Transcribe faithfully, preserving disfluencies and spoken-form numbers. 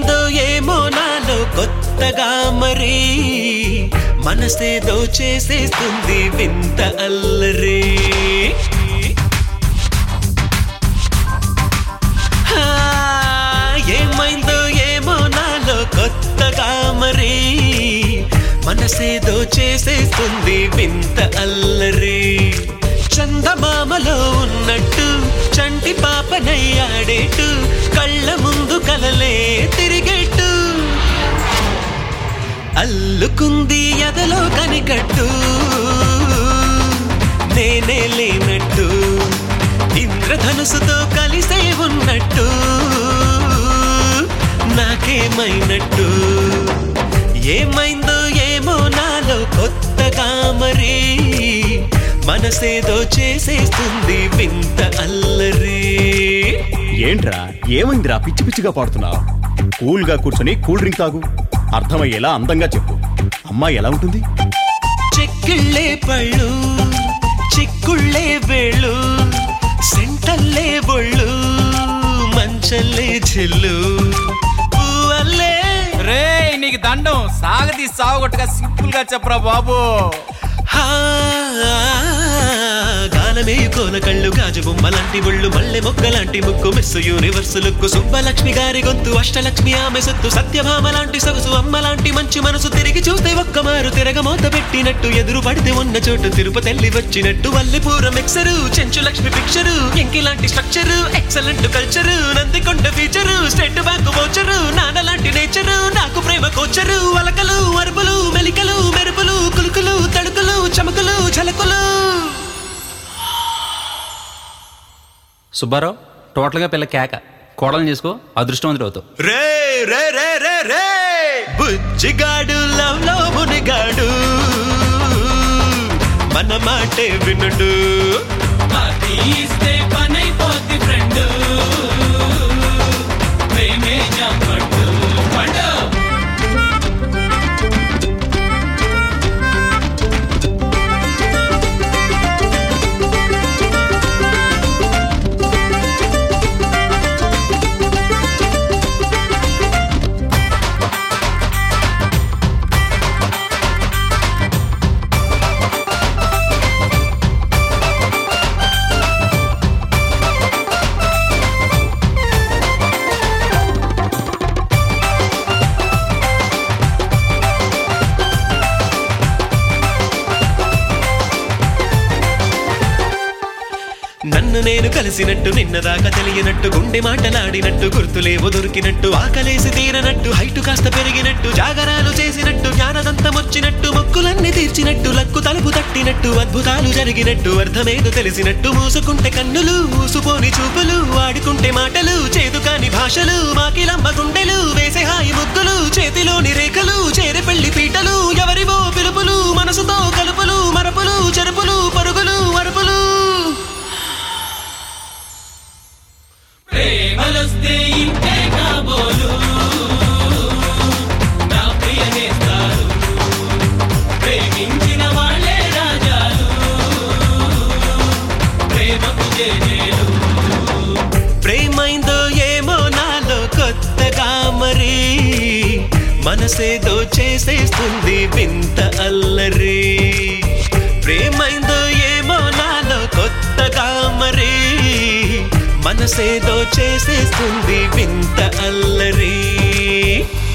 ఏమైందో ఏమో నాలో కొత్తగా మరి మనసేదో చేసేస్తుంది వింత అల్లరి ఏమైందో ఏమో నాలో కొత్తగా మరి మనసేదో చేసేస్తుంది వింత అల్లరి చందమామలో ఉన్నట్టు చంటి పాపనయ్యాడేటు కళ్ళ ముందు కలలే తిరిగేట్టు అల్లుకుంది ఎదలో కనికట్టు నేనే లేనట్టు ఇంద్రధనుసుతో కలిసే ఉన్నట్టు నాకేమైనట్టు ఏమైందో ఏమో నాలో కొత్తగా మరి మనసేదో చేసేస్తుంది వింత అల్లరి ఏంట్రా ఏమైందిరా పిచ్చి పిచ్చిగా పాడుతున్నావు కూల్ గా కూర్చొని కూల్ డ్రింక్ తాగు అర్థమయ్యేలా అందంగా చెప్పు అమ్మాయి ఎలా ఉంటుంది చెక్కిళ్ళే పళ్ళు చిక్కుళ్ళే వేళ్ళు సెంటల్లే బొళ్ళు మంచల్లే చెల్లు పువ్వల్లే రే నీకు దండం సాగతి సాగుగొట్టుగా సింపుల్ గా చెప్పరా బాబు గానమే కోన కళ్ళు గాజు బొమ్మ లాంటి ఒళ్ళు మల్లె మొక్క లాంటి ముక్కు మిస్సు యూనివర్స్ లుక్కు సుబ్బలక్ష్మి గారి గొంతు అష్టలక్ష్మి ఆమె సొత్తు సత్యభామ లాంటి సొగసు అమ్మ లాంటి మంచి మనసు తిరిగి చూస్తే ఒక్కమారు తిరగమోత పెట్టినట్టు ఎదురు పడితే ఉన్న చోటు తిరుపతెల్లి వచ్చినట్టు వల్లిపూరం ఎక్సరు చెంచు లక్ష్మి పిక్చరు ఎంకి లాంటి structure excellent culture Nandikonda feature state bank voucher నాన్న లాంటి నేచరు నాకు ప్రేమ కోచరు వలకలు అరుపులు మెలికలు మెరుపులు కులుకులు తడుకులు చమకులు చలకులు సుబ్బారావు టోటల్ గా పిల్ల కేక కోడలు చేసుకో అదృష్టవంతుడు అవుతావు రే రే రే రే రే బుజ్జిగాడు లవ్ లో మునిగాడు మన మాటే వినుడు ఫ్రెండ్ ప్రేమే జంపడు నన్ను నేను కలిసినట్టు నిన్నదాకా తెలియనట్టు గుండె మాటలాడినట్టు గుర్తులేవో దొరికినట్టు ఆకలేసి తీరనట్టు హైటు కాస్త పెరిగినట్టు జాగరాలు చేసినట్టు జ్ఞానదంతం వచ్చినట్టు మొక్కులన్నీ తీర్చినట్టు లక్కు తలుపు తట్టినట్టు అద్భుతాలు జరిగినట్టు అర్థమేదో తెలిసినట్టు మూసుకుంటే కన్నులు మూసుపోని చూపులు ఆడుకుంటే మాటలు చేదు కాని భాషలు మాకిలమ్మ గుండెలు వేసే హాయి ముద్దులు చేతిలోని రేఖలు చేరి పెళ్లి పీటలు ఎవరివో పిలుపులు మనసుతో కలుపులు మరపులు చెరుపులు పరుగులు అరుపులు ప్రేమలొస్తే ఇంతే కాబోలు నా ప్రియ నేస్తాలు ప్రేమించిన వాళ్ళే రాజాలు ప్రేమకు జేజేలు ప్రేమైందో ఏమో నాలో కొత్తగా మరి మనసేదో చేసేస్తుంది వింత అల్లరి ప్రేమైందో ఏమో నాలో కొత్తగా మరి మనసేదో చేసేస్తుంది వింత అల్లరి